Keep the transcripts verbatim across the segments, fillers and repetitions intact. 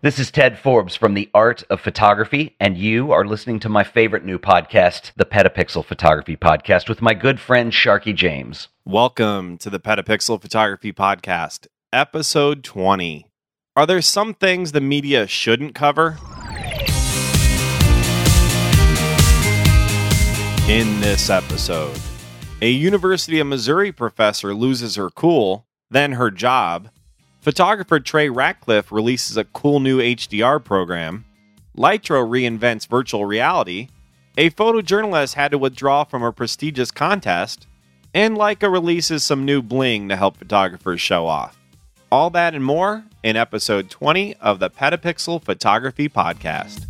This is Ted Forbes from The Art of Photography, and you are listening to my favorite new podcast, the Petapixel Photography Podcast, with my good friend Sharky James. Welcome to the Petapixel Photography Podcast, episode twenty. Are there some things the media shouldn't cover? In this episode, a University of Missouri professor loses her cool, then her job. Photographer Trey Ratcliffe releases a cool new H D R program. Lytro reinvents virtual reality. A photojournalist had to withdraw from a prestigious contest. And Leica releases some new bling to help photographers show off. All that and more in episode twenty of the Petapixel Photography Podcast.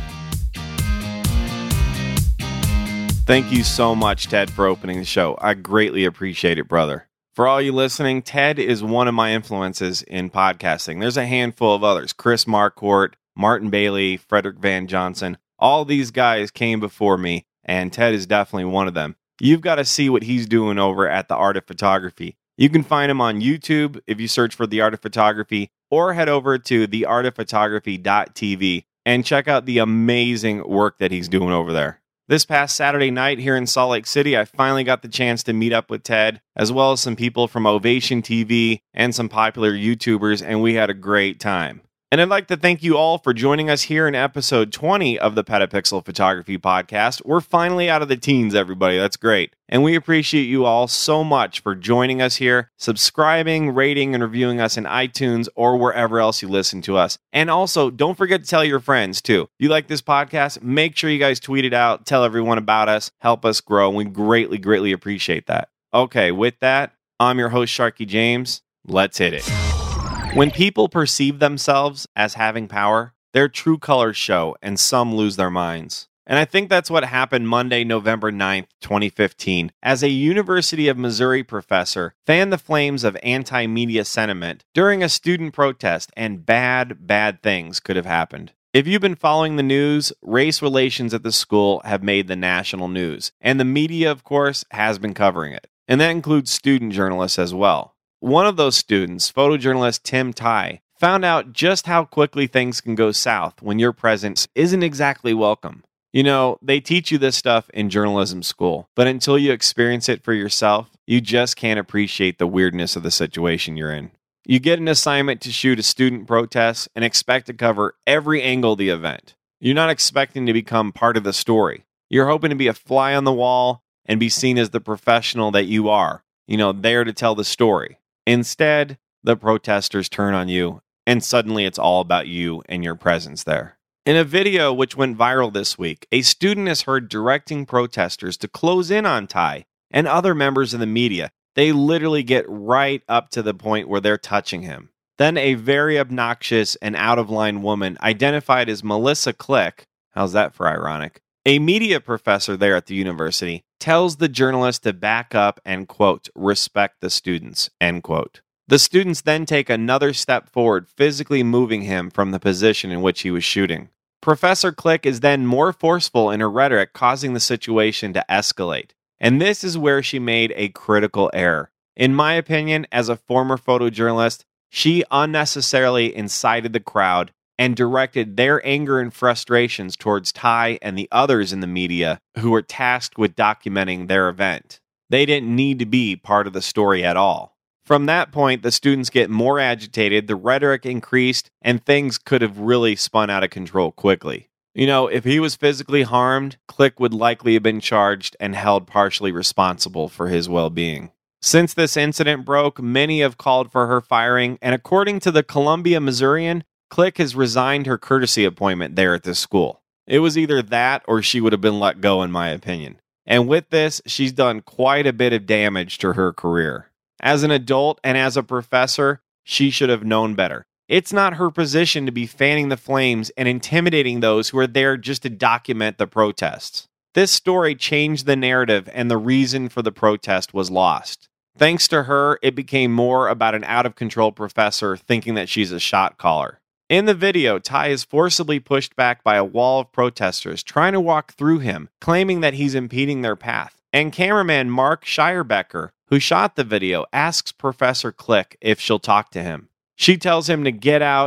Thank you so much, Ted, for opening the show. I greatly appreciate it, brother. For all you listening, Ted is one of my influences in podcasting. There's a handful of others. Chris Marquardt, Martin Bailey, Frederick Van Johnson. All these guys came before me, and Ted is definitely one of them. You've got to see what he's doing over at The Art of Photography. You can find him on YouTube if you search for The Art of Photography, or head over to the art of photography dot t v and check out the amazing work that he's doing over there. This past Saturday night here in Salt Lake City, I finally got the chance to meet up with Ted, as well as some people from Ovation T V and some popular YouTubers, and we had a great time. And I'd like to thank you all for joining us here in episode twenty of the Petapixel Photography Podcast. We're finally out of the teens, everybody. That's great. And we appreciate you all so much for joining us here, subscribing, rating, and reviewing us in iTunes or wherever else you listen to us. And also, don't forget to tell your friends, too. If you like this podcast, make sure you guys tweet it out, tell everyone about us, help us grow, and we greatly, greatly appreciate that. Okay, with that, I'm your host, Sharky James. Let's hit it. When people perceive themselves as having power, their true colors show, and some lose their minds. And I think that's what happened Monday, November ninth, twenty fifteen, as a University of Missouri professor fanned the flames of anti-media sentiment during a student protest, and bad, bad things could have happened. If you've been following the news, race relations at the school have made the national news, and the media, of course, has been covering it. And that includes student journalists as well. One of those students, photojournalist Tim Tai, found out just how quickly things can go south when your presence isn't exactly welcome. You know, they teach you this stuff in journalism school, but until you experience it for yourself, you just can't appreciate the weirdness of the situation you're in. You get an assignment to shoot a student protest and expect to cover every angle of the event. You're not expecting to become part of the story. You're hoping to be a fly on the wall and be seen as the professional that you are, you know, there to tell the story. Instead, the protesters turn on you, and suddenly it's all about you and your presence there. In a video which went viral this week, a student is heard directing protesters to close in on Tai and other members of the media. They literally get right up to the point where they're touching him. Then a very obnoxious and out-of-line woman identified as Melissa Click, how's that for ironic, a media professor there at the university, tells the journalist to back up and, quote, respect the students, end quote. The students then take another step forward, physically moving him from the position in which he was shooting. Professor Click is then more forceful in her rhetoric, causing the situation to escalate. And this is where she made a critical error. In my opinion, as a former photojournalist, she unnecessarily incited the crowd and directed their anger and frustrations towards Tai and the others in the media who were tasked with documenting their event. They didn't need to be part of the story at all. From that point, the students get more agitated, the rhetoric increased, and things could have really spun out of control quickly. You know, if he was physically harmed, Click would likely have been charged and held partially responsible for his well-being. Since this incident broke, many have called for her firing, and according to the Columbia Missourian, Click has resigned her courtesy appointment there at this school. It was either that or she would have been let go, in my opinion. And with this, she's done quite a bit of damage to her career. As an adult and as a professor, she should have known better. It's not her position to be fanning the flames and intimidating those who are there just to document the protests. This story changed the narrative, and the reason for the protest was lost. Thanks to her, it became more about an out-of-control professor thinking that she's a shot caller. In the video, Tai is forcibly pushed back by a wall of protesters trying to walk through him, claiming that he's impeding their path. And cameraman Mark Schierbecker, who shot the video, asks Professor Click if she'll talk to him. She tells him to get out,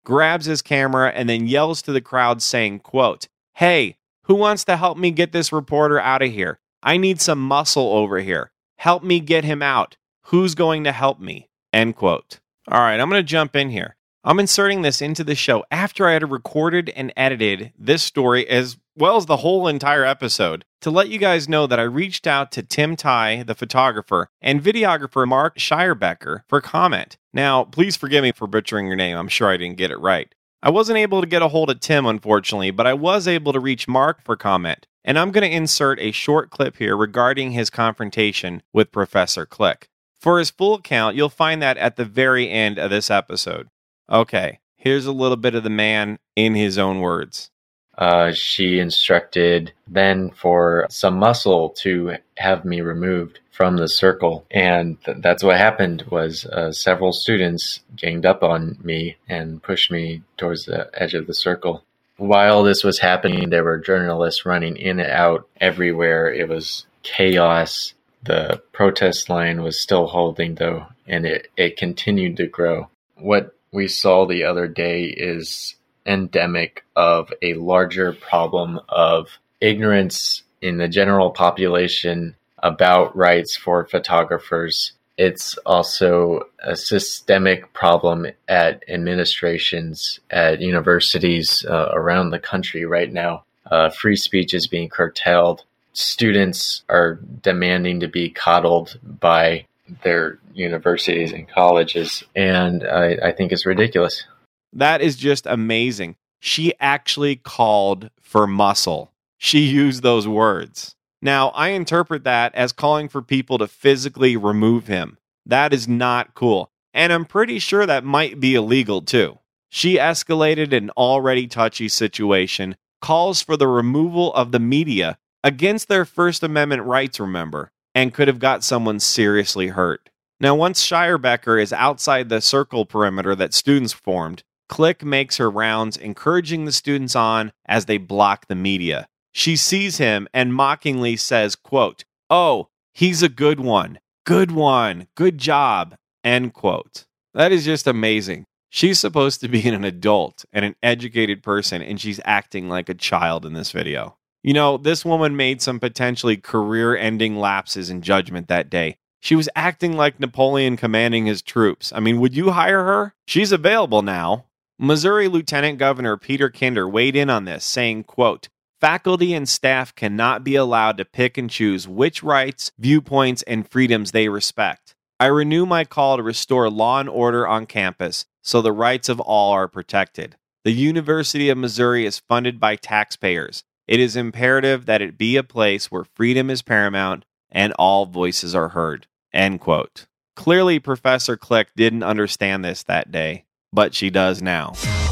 grabs his camera, and then yells to the crowd saying, quote, "Hey, who wants to help me get this reporter out of here? I need some muscle over here. Help me get him out. Who's going to help me?" End quote. All right, I'm going to jump in here. I'm inserting this into the show after I had recorded and edited this story as well as the whole entire episode to let you guys know that I reached out to Tim Ty, the photographer, and videographer Mark Schierbecker for comment. Now, please forgive me for butchering your name. I'm sure I didn't get it right. I wasn't able to get a hold of Tim, unfortunately, but I was able to reach Mark for comment, and I'm going to insert a short clip here regarding his confrontation with Professor Click. For his full account, you'll find that at the very end of this episode. Okay, here's a little bit of the man in his own words. Uh, she instructed then for some muscle to have me removed from the circle. And th- that's what happened was uh, several students ganged up on me and pushed me towards the edge of the circle. While this was happening, there were journalists running in and out everywhere. It was chaos. The protest line was still holding, though, and it, it continued to grow. What we saw the other day is endemic of a larger problem of ignorance in the general population about rights for photographers. It's also a systemic problem at administrations, at universities uh, around the country right now. Uh, free speech is being curtailed. Students are demanding to be coddled by their universities and colleges, and I, I think it's ridiculous. That is just amazing. She actually called for muscle. She used those words. Now, I interpret that as calling for people to physically remove him. That is not cool. And I'm pretty sure that might be illegal too. She escalated an already touchy situation, calls for the removal of the media against their First Amendment rights, remember, and could have got someone seriously hurt. Now, once Schierbecker is outside the circle perimeter that students formed, Click makes her rounds, encouraging the students on as they block the media. She sees him and mockingly says, quote, "Oh, he's a good one. Good one. Good job." End quote. That is just amazing. She's supposed to be an adult and an educated person, and she's acting like a child in this video. You know, this woman made some potentially career-ending lapses in judgment that day. She was acting like Napoleon commanding his troops. I mean, would you hire her? She's available now. Missouri Lieutenant Governor Peter Kinder weighed in on this, saying, quote, "Faculty and staff cannot be allowed to pick and choose which rights, viewpoints, and freedoms they respect. I renew my call to restore law and order on campus so the rights of all are protected. The University of Missouri is funded by taxpayers. It is imperative that it be a place where freedom is paramount and all voices are heard." End quote. Clearly, Professor Click didn't understand this that day, but she does now.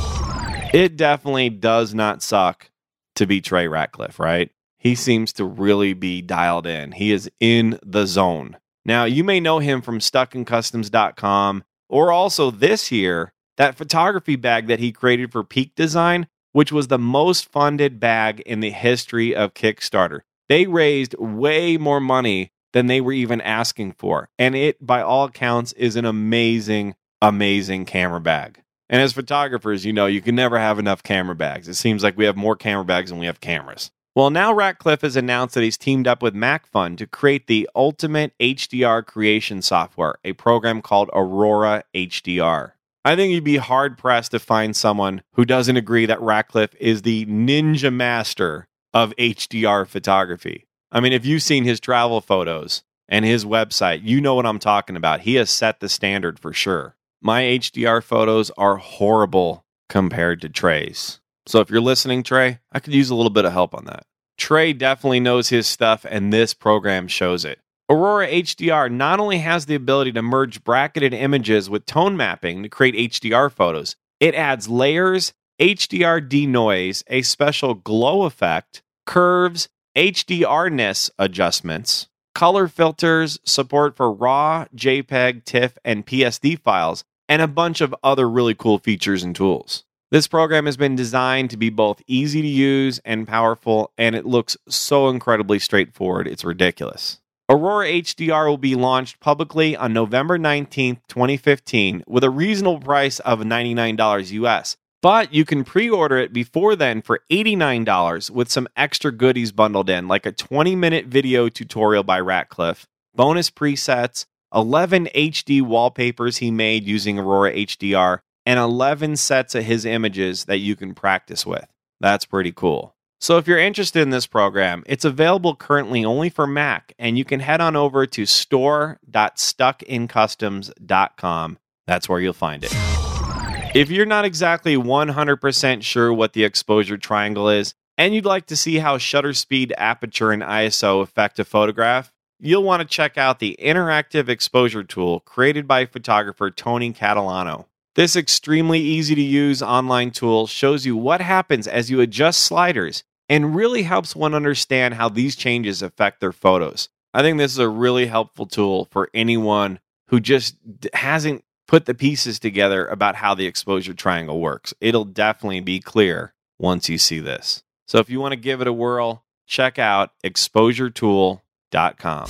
It definitely does not suck to be Trey Ratcliffe, right? He seems to really be dialed in. He is in the zone. Now, you may know him from stuck in customs dot com, or also this year, that photography bag that he created for Peak Design, which was the most funded bag in the history of Kickstarter. They raised way more money than they were even asking for. And it, by all accounts, is an amazing, amazing camera bag. And as photographers, you know, you can never have enough camera bags. It seems like we have more camera bags than we have cameras. Well, now Ratcliffe has announced that he's teamed up with MacFun to create the ultimate H D R creation software, a program called Aurora H D R. I think you'd be hard-pressed to find someone who doesn't agree that Ratcliffe is the ninja master of H D R photography. I mean, if you've seen his travel photos and his website, you know what I'm talking about. He has set the standard for sure. My H D R photos are horrible compared to Trey's. So if you're listening, Trey, I could use a little bit of help on that. Trey definitely knows his stuff, and this program shows it. Aurora H D R not only has the ability to merge bracketed images with tone mapping to create H D R photos, it adds layers, H D R denoise, a special glow effect, curves, H D R-ness adjustments, color filters, support for RAW, JPEG, TIFF, and P S D files, and a bunch of other really cool features and tools. This program has been designed to be both easy to use and powerful, and it looks so incredibly straightforward, it's ridiculous. Aurora H D R will be launched publicly on November nineteenth, twenty fifteen, with a reasonable price of ninety-nine dollars U S. But you can pre-order it before then for eighty-nine dollars with some extra goodies bundled in, like a twenty-minute video tutorial by Ratcliffe, bonus presets, eleven H D wallpapers he made using Aurora H D R, and eleven sets of his images that you can practice with. That's pretty cool. So if you're interested in this program, it's available currently only for Mac, and you can head on over to store dot stuck in customs dot com. That's where you'll find it. If you're not exactly one hundred percent sure what the exposure triangle is, and you'd like to see how shutter speed, aperture, and I S O affect a photograph, you'll want to check out the interactive exposure tool created by photographer Tony Catalano. This extremely easy to use online tool shows you what happens as you adjust sliders and really helps one understand how these changes affect their photos. I think this is a really helpful tool for anyone who just hasn't put the pieces together about how the exposure triangle works. It'll definitely be clear once you see this. So if you want to give it a whirl, check out exposure tool dot com.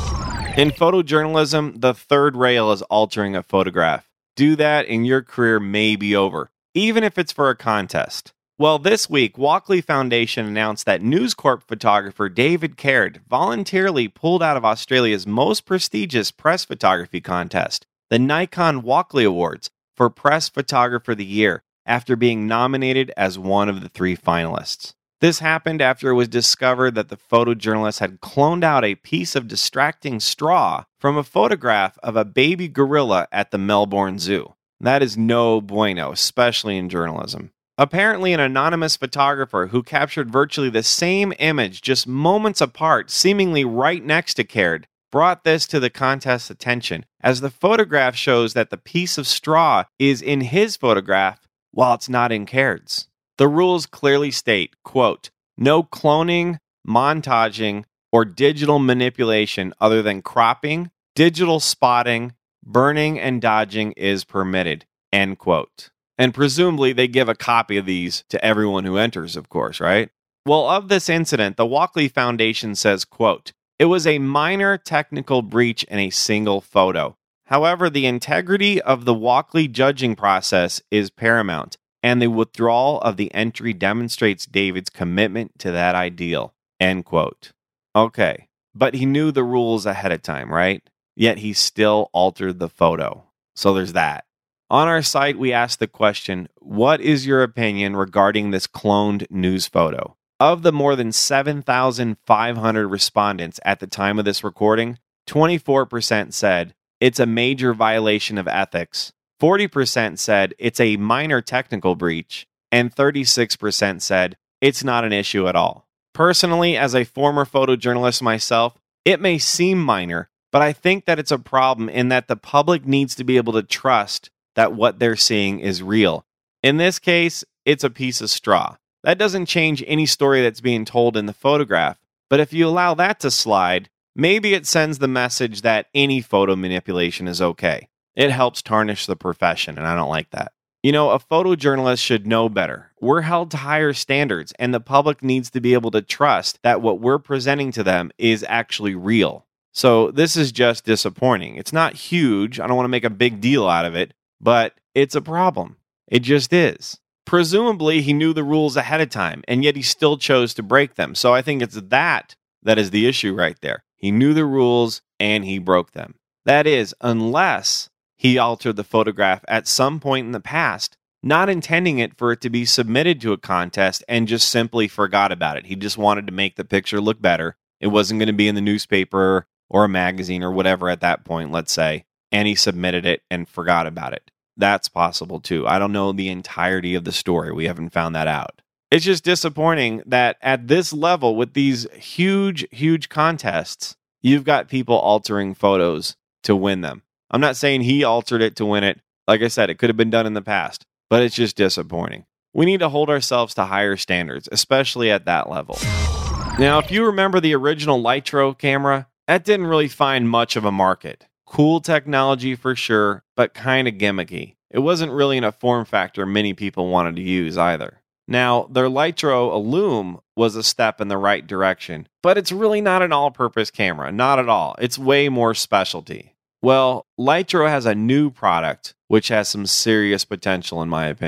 In photojournalism, the third rail is altering a photograph. Do that and your career may be over, even if it's for a contest. Well, this week, Walkley Foundation announced that News Corp photographer David Caird voluntarily pulled out of Australia's most prestigious press photography contest, the Nikon Walkley Awards for Press Photographer of the Year, after being nominated as one of the three finalists. This happened after it was discovered that the photojournalist had cloned out a piece of distracting straw from a photograph of a baby gorilla at the Melbourne Zoo. That is no bueno, especially in journalism. Apparently, an anonymous photographer who captured virtually the same image just moments apart, seemingly right next to Caird, brought this to the contest's attention, as the photograph shows that the piece of straw is in his photograph while it's not in Caird's. The rules clearly state, quote, no cloning, montaging, or digital manipulation other than cropping, digital spotting, burning, and dodging is permitted, end quote. And presumably they give a copy of these to everyone who enters, of course, right? Well, of this incident, the Walkley Foundation says, quote, it was a minor technical breach in a single photo. However, the integrity of the Walkley judging process is paramount, and the withdrawal of the entry demonstrates David's commitment to that ideal, end quote. Okay, but he knew the rules ahead of time, right? Yet he still altered the photo. So there's that. On our site, we asked the question, what is your opinion regarding this cloned news photo? Of the more than seven thousand five hundred respondents at the time of this recording, twenty-four percent said it's a major violation of ethics, forty percent said it's a minor technical breach, and thirty-six percent said it's not an issue at all. Personally, as a former photojournalist myself, it may seem minor, but I think that it's a problem in that the public needs to be able to trust that what they're seeing is real. In this case, it's a piece of straw. That doesn't change any story that's being told in the photograph, but if you allow that to slide, maybe it sends the message that any photo manipulation is okay. It helps tarnish the profession, and I don't like that. You know, a photojournalist should know better. We're held to higher standards, and the public needs to be able to trust that what we're presenting to them is actually real. So this is just disappointing. It's not huge. I don't want to make a big deal out of it, but it's a problem. It just is. Presumably, he knew the rules ahead of time, and yet he still chose to break them. So I think it's that that is the issue right there. He knew the rules, and he broke them. That is, unless he altered the photograph at some point in the past, not intending it for it to be submitted to a contest and just simply forgot about it. He just wanted to make the picture look better. It wasn't going to be in the newspaper or a magazine or whatever at that point, let's say, and he submitted it and forgot about it. That's possible too. I don't know the entirety of the story. We haven't found that out. It's just disappointing that at this level, with these huge, huge contests, you've got people altering photos to win them. I'm not saying he altered it to win it. Like I said, it could have been done in the past, but it's just disappointing. We need to hold ourselves to higher standards, especially at that level. Now, if you remember the original Lytro camera, that didn't really find much of a market. Cool technology for sure, but kind of gimmicky. It wasn't really in a form factor many people wanted to use either. Now, their Lytro Illume was a step in the right direction, but it's really not an all-purpose camera, not at all. It's way more specialty. Well, Lytro has a new product, which has some serious potential in my opinion.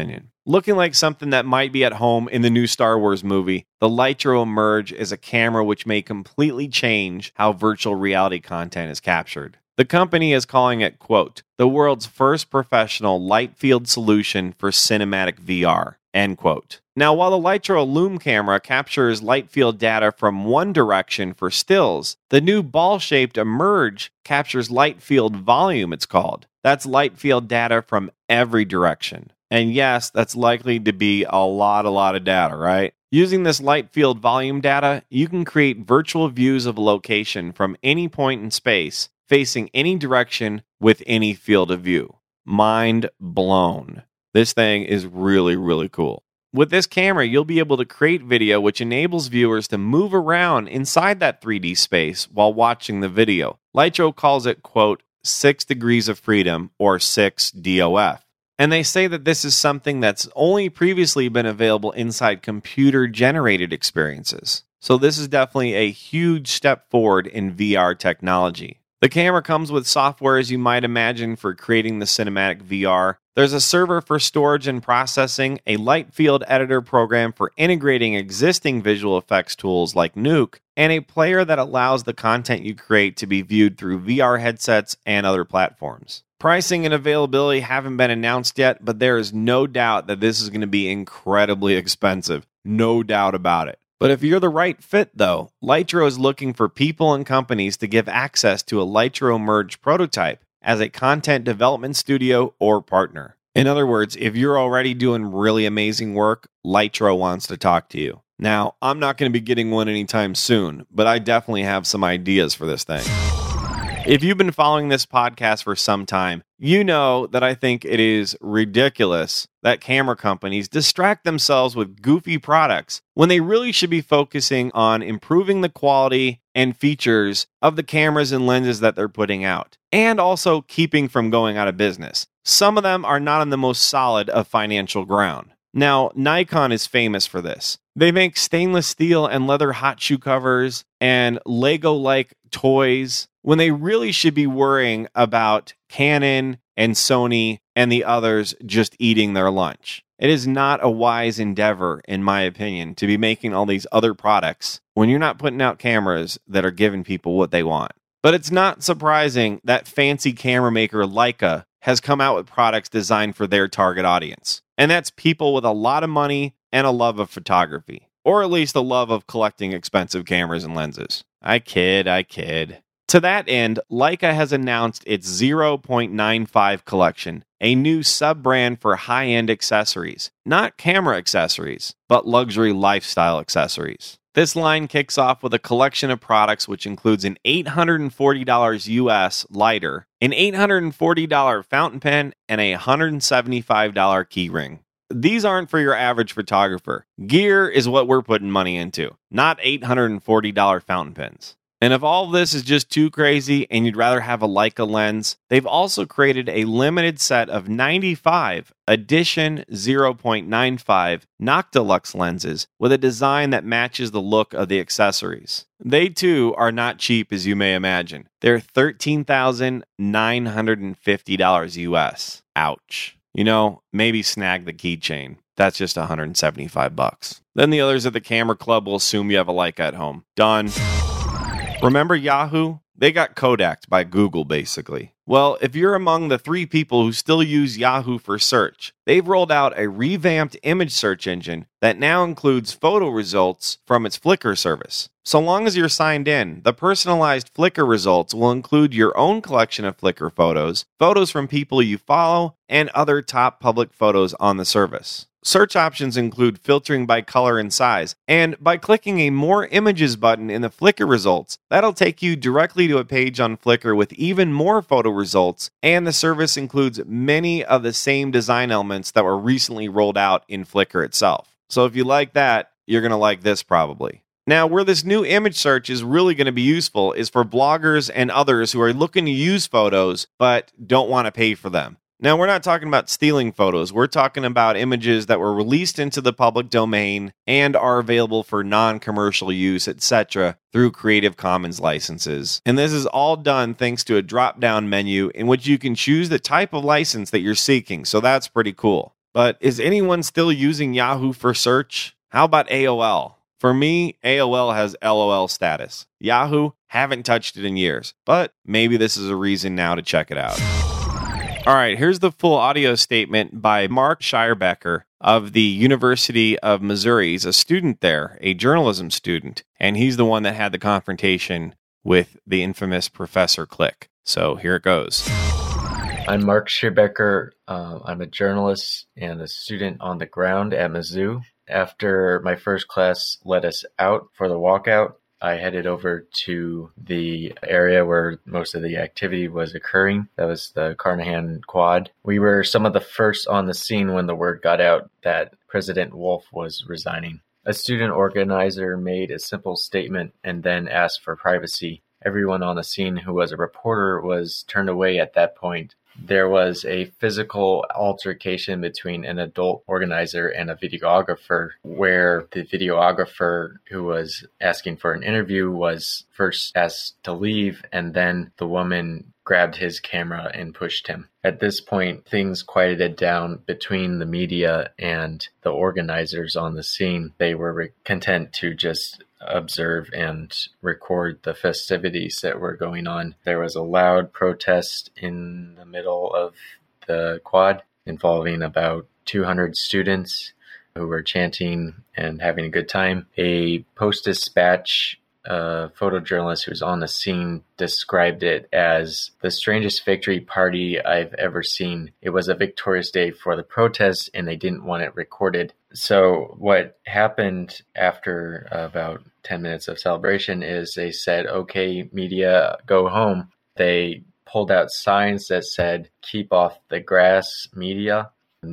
Looking like something that might be at home in the new Star Wars movie, the Lytro Emerge is a camera which may completely change how virtual reality content is captured. The company is calling it, quote, the world's first professional light field solution for cinematic V R, end quote. Now, while the Lytro Lume camera captures light field data from one direction for stills, the new ball-shaped Emerge captures light field volume, it's called. That's light field data from every direction. And yes, that's likely to be a lot, a lot of data, right? Using this light field volume data, you can create virtual views of a location from any point in space, facing any direction with any field of view. Mind blown. This thing is really, really cool. With this camera, you'll be able to create video which enables viewers to move around inside that three D space while watching the video. Lytro calls it, quote, six degrees of freedom, or six D O F. And they say that this is something that's only previously been available inside computer-generated experiences. So this is definitely a huge step forward in V R technology. The camera comes with software as you might imagine for creating the cinematic V R. There's a server for storage and processing, a light field editor program for integrating existing visual effects tools like Nuke, and a player that allows the content you create to be viewed through V R headsets and other platforms. Pricing and availability haven't been announced yet, but there is no doubt that this is going to be incredibly expensive. No doubt about it. But if you're the right fit, though, Lytro is looking for people and companies to give access to a Lytro Emerge prototype as a content development studio or partner. In other words, if you're already doing really amazing work, Lytro wants to talk to you. Now, I'm not going to be getting one anytime soon, but I definitely have some ideas for this thing. If you've been following this podcast for some time, you know that I think it is ridiculous that camera companies distract themselves with goofy products when they really should be focusing on improving the quality and features of the cameras and lenses that they're putting out, and also keeping from going out of business. Some of them are not on the most solid of financial ground. Now, Nikon is famous for this. They make stainless steel and leather hot shoe covers and Lego-like toys when they really should be worrying about Canon and Sony and the others just eating their lunch. It is not a wise endeavor, in my opinion, to be making all these other products when you're not putting out cameras that are giving people what they want. But it's not surprising that fancy camera maker Leica has come out with products designed for their target audience. And that's people with a lot of money and a love of photography, or at least a love of collecting expensive cameras and lenses. I kid, I kid. To that end, Leica has announced its zero point nine five collection, a new sub-brand for high-end accessories. Not camera accessories, but luxury lifestyle accessories. This line kicks off with a collection of products which includes an eight hundred forty dollars U S lighter, an eight hundred forty dollars fountain pen, and a one hundred seventy-five dollars keyring. These aren't for your average photographer. Gear is what we're putting money into, not eight hundred forty dollars fountain pens. And if all of this is just too crazy and you'd rather have a Leica lens, they've also created a limited set of ninety-five Edition zero point nine five Noctilux lenses with a design that matches the look of the accessories. They too are not cheap as you may imagine. They're thirteen thousand nine hundred fifty dollars U S. Ouch. You know, maybe snag the keychain. That's just one hundred seventy-five bucks. Then the others at the camera club will assume you have a Leica at home. Done. Remember Yahoo? They got Kodaked by Google, basically. Well, if you're among the three people who still use Yahoo for search, they've rolled out a revamped image search engine that now includes photo results from its Flickr service. So long as you're signed in, the personalized Flickr results will include your own collection of Flickr photos, photos from people you follow, and other top public photos on the service. Search options include filtering by color and size, and by clicking a More Images button in the Flickr results, that'll take you directly to a page on Flickr with even more photo results, and the service includes many of the same design elements that were recently rolled out in Flickr itself. So if you like that, you're going to like this probably. Now, where this new image search is really going to be useful is for bloggers and others who are looking to use photos but don't want to pay for them. Now, we're not talking about stealing photos. We're talking about images that were released into the public domain and are available for non-commercial use, et cetera, through Creative Commons licenses. And this is all done thanks to a drop-down menu in which you can choose the type of license that you're seeking, so that's pretty cool. But is anyone still using Yahoo for search? How about A O L? For me, A O L has L O L status. Yahoo, haven't touched it in years, but maybe this is a reason now to check it out. All right, here's the full audio statement by Mark Schierbecker of the University of Missouri. He's a student there, a journalism student, and he's the one that had the confrontation with the infamous Professor Click. So here it goes. I'm Mark Schierbecker. Uh, I'm a journalist and a student on the ground at Mizzou. After my first class let us out for the walkout, I headed over to the area where most of the activity was occurring. That was the Carnahan Quad. We were some of the first on the scene when the word got out that President Wolf was resigning. A student organizer made a simple statement and then asked for privacy. Everyone on the scene who was a reporter was turned away at that point. There was a physical altercation between an adult organizer and a videographer, where the videographer who was asking for an interview was first asked to leave, and then the woman grabbed his camera and pushed him. At this point, things quieted down between the media and the organizers on the scene. They were re- content to just observe and record the festivities that were going on. There was a loud protest in the middle of the quad involving about two hundred students who were chanting and having a good time. A Post-Dispatch uh, photojournalist who was on the scene described it as the strangest victory party I've ever seen. It was a victorious day for the protest and they didn't want it recorded. So what happened after about ten minutes of celebration is they said, okay, media, go home. They pulled out signs that said, keep off the grass, media,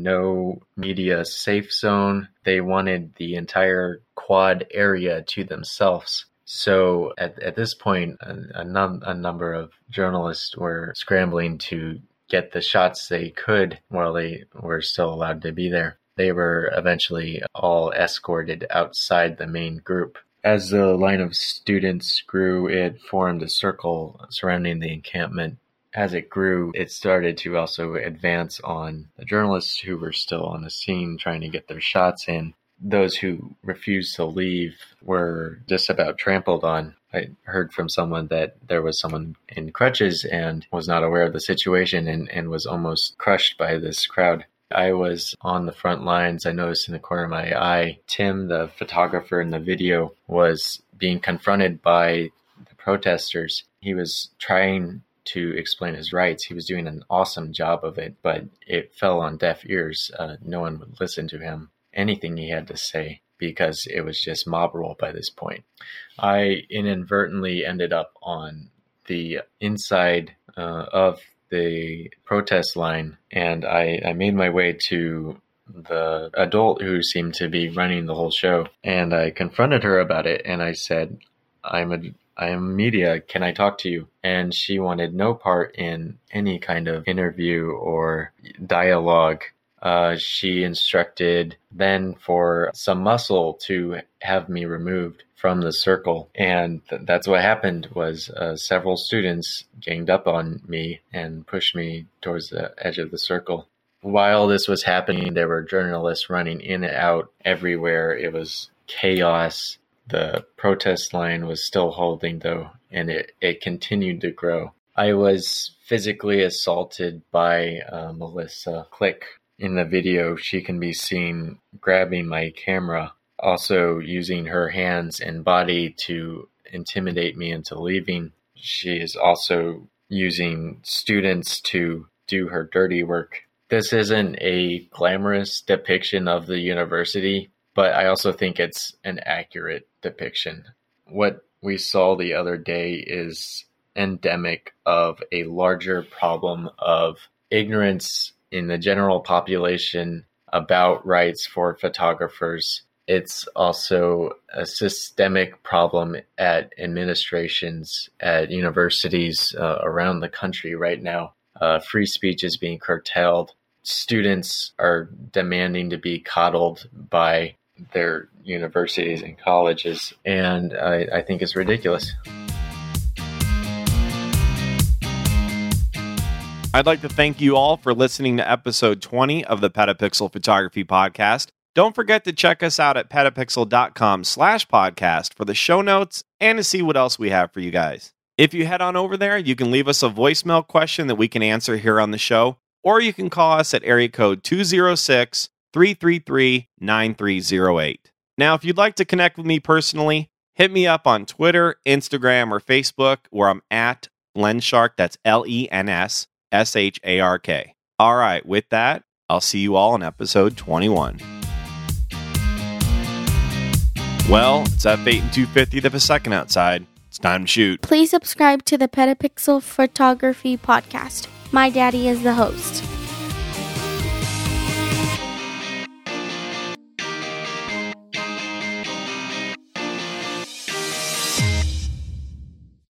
no media safe zone. They wanted the entire quad area to themselves. So at, at this point, a, a, num- a number of journalists were scrambling to get the shots they could while they were still allowed to be there. They were eventually all escorted outside the main group. As the line of students grew, it formed a circle surrounding the encampment. As it grew, it started to also advance on the journalists who were still on the scene trying to get their shots in. Those who refused to leave were just about trampled on. I heard from someone that there was someone in crutches and was not aware of the situation and, and was almost crushed by this crowd. I was on the front lines. I noticed in the corner of my eye, Tim, the photographer in the video, was being confronted by the protesters. He was trying to explain his rights. He was doing an awesome job of it, but it fell on deaf ears. Uh, no one would listen to him, anything he had to say, because it was just mob rule by this point. I inadvertently ended up on the inside uh, of the protest line, and I, I made my way to the adult who seemed to be running the whole show, and I confronted her about it, and I said, I'm a I am media, can I talk to you? And she wanted no part in any kind of interview or dialogue. Uh, she instructed then for some muscle to have me removed from the circle. And th- that's what happened was uh, several students ganged up on me and pushed me towards the edge of the circle. While this was happening, there were journalists running in and out everywhere. It was chaos. The protest line was still holding, though, and it, it continued to grow. I was physically assaulted by uh, Melissa Click. In the video, she can be seen grabbing my camera, also using her hands and body to intimidate me into leaving. She is also using students to do her dirty work. This isn't a glamorous depiction of the university, but I also think it's an accurate depiction. What we saw the other day is endemic of a larger problem of ignorance in the general population about rights for photographers. It's also a systemic problem at administrations, at universities uh, around the country right now. Uh, free speech is being curtailed. Students are demanding to be coddled by their universities and colleges, and I, I think it's ridiculous. I'd like to thank you all for listening to episode twenty of the Petapixel Photography Podcast. Don't forget to check us out at petapixel.com slash podcast for the show notes and to see what else we have for you guys. If you head on over there, you can leave us a voicemail question that we can answer here on the show, or you can call us at area code two oh six, three three three, nine three oh eight. Now, if you'd like to connect with me personally, hit me up on Twitter, Instagram, or Facebook, where I'm at Lenshark. That's L E N S S H A R K. All right, with that, I'll see you all in episode twenty-one. Well, it's F eight and two fiftieth of a second outside. It's time to shoot. Please subscribe to the Petapixel Photography Podcast. My daddy is the host.